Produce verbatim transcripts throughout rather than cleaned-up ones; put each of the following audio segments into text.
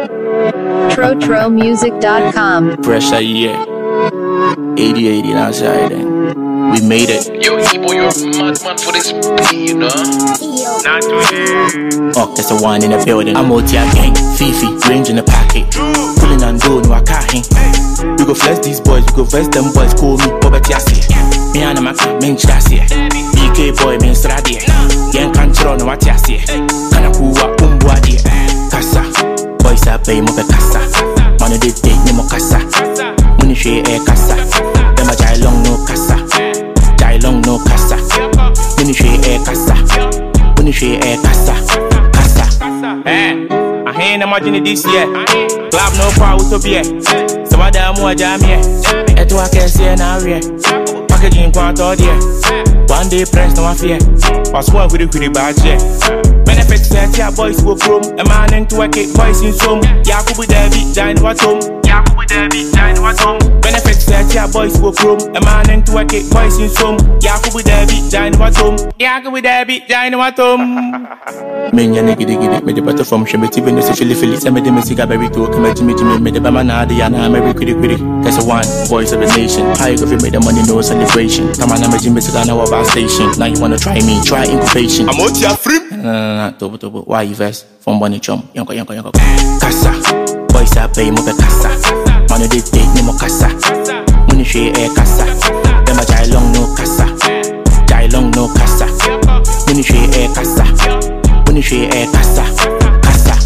Tro Tro Music dot com. Pressure, yeah. eighty eighty outside, and we made it. Yo, Ebo, you're a madman for this beat, you know? Not today. Oh, that's the one in the building. I'm out here gang, Fifi, range in the pocket. Pulling and go, no, I can't hang. We go flex these boys, we go vest them boys, call me Bobet Yassi. Me and my car, men chassis. B K boy, men stradi. Yen control, no, what Yassi. Kanakuwa, Umbuadi. Kassa, boys are pay mo pe kassa. Money they take me mo kassa. Money share air kassa. Them a jai long no kassa. Jai long no kassa. Money share air kassa. Money share air kassa. Kassa. Eh, I ain't imagine this year. Club no power to be. So what damn more jam here. Eto I can see now here. Packaging quite all there. One day press no fear. Pass one with the pretty bad yeah. Benefits that your boys will from. A man into a cake boys in some. Yakubu David, Jine Watom. Yakubu David, Jine Watom. Benefits that your boys will from. A man into a cake boys in some. Yakubu David, Jine Watom. Yakubu David, Jine Watom. Menya nigga diggy, made the butter from Shemity when the Philly Philly. I made the Messica berry to come at Jimmy Jimmy, made the Bamana, the Yana, Mary Quiddy Quiddy. That's a one, voice of the nation. How you go made the money, no celebration. Come on, I'm a Jimmy Messica, now about station. Now you wanna try me, try incubation. I'm out here free. No, no, no, tobo tobo. Why you vest? From Bonnie Chum, Yonko Yonko Yonko. Kassa, boys are pay mo pe kassa. Money they take me mo kassa. Money share air kassa. Them a jai long no kassa. Jai long no kassa. Money share air kassa. Money share air kassa. Kassa.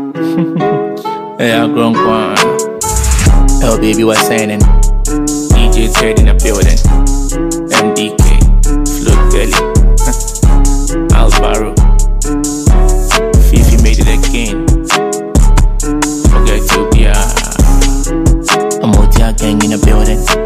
Hey, I grown one. Oh baby, what's saying? D J Ted in the building. M D K, Flood Kelly. Alvaro, Fifi made it again. Forget to be a I'm out here gang in the building.